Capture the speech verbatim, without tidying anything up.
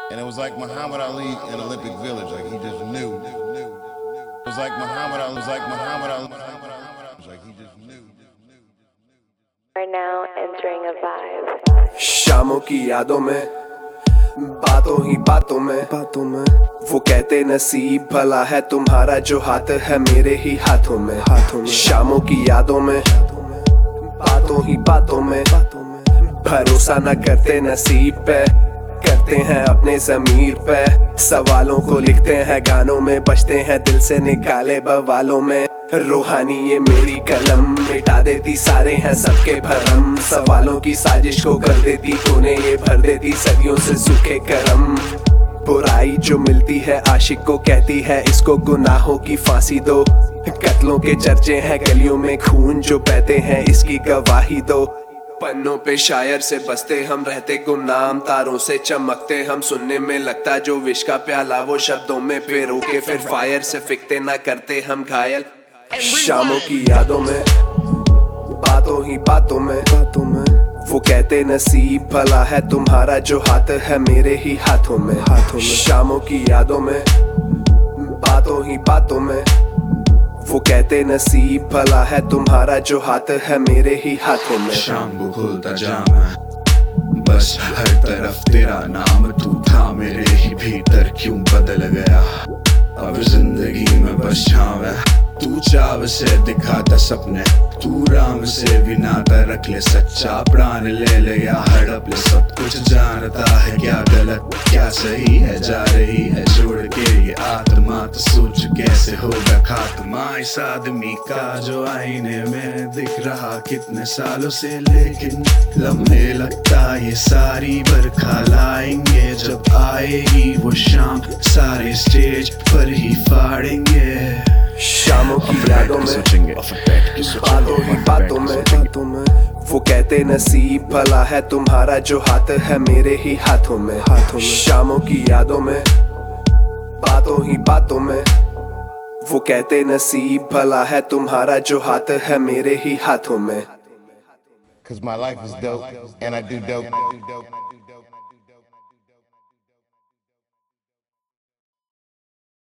And it was like Muhammad Ali in Olympic Village, like he just knew. It was like Muhammad Ali, it was like Muhammad Ali, it was like he just knew. Are now entering a vibe. शामों की यादों में, बातों ही बातों में, बातों में वो कहते नसीब भला है तुम्हारा जो हाथ है मेरे ही हाथों में, हाथों में। शामों की यादों में, बातों ही बातों में, भरोसा न करते नसीब पे, करते हैं अपने ज़मीर पे। सवालों को लिखते हैं गानों में, बचते हैं दिल से निकाले बवालों में। रूहानी ये मेरी कलम मिटा देती सारे हैं सबके भरम। सवालों की साजिश को कर देती तूने, ये भर देती सदियों से सूखे करम। बुराई जो मिलती है आशिक को कहती है इसको गुनाहों की फांसी दो। कत्लों के चर्चे हैं गलियों में, खून जो बहते हैं इसकी गवाही दो। पन्नों पे शायर से बसते हम रहते गुमनाम, तारों से चमकते हम सुनने में लगता जो विष का प्याला वो शब्दों में पिरो के फिर फायर से फिकते ना करते हम घायल। शामों की यादों में, बातों ही बातों में, बातों में वो कहते नसीब भला है तुम्हारा जो हाथ है मेरे ही हाथों में, हाथों में। शामों की यादों में, बातों ही बातों में वो कहते नसीब भला है तुम्हारा जो हाथ है मेरे ही हाथों में। शाम को खुलता जाम है बस हर तरफ तेरा नाम, तू था मेरे ही भीतर क्यों बदल गया। अब जिंदगी में बस छाव है, तू चाव से दिखाता सपने, तू राम से भी नाता रख ले सच्चा। प्राण ले ले या हड़प ले, सब कुछ जानता है क्या गलत क्या सही है। जा रही है छोड़ के ये आत्मा, तो सोच कैसे होगा खात्मा इस आदमी का जो आईने में दिख रहा कितने सालों से। लेकिन लम्हे लगता ये सारी बरखा लाएंगे, जब आएगी वो शाम सारे स्टेज पर ही फाड़ेंगे। शामों की यादों में, बातों ही बातों में, बातों में वो कहते नसीब भला है तुम्हारा जो हाथ है मेरे ही हाथों में, हाथों में। शामों की यादों में, बातों ही बातों में वो कहते नसीब भला है तुम्हारा जो हाथ है मेरे ही हाथों में। Cause my life is dope and I do dope.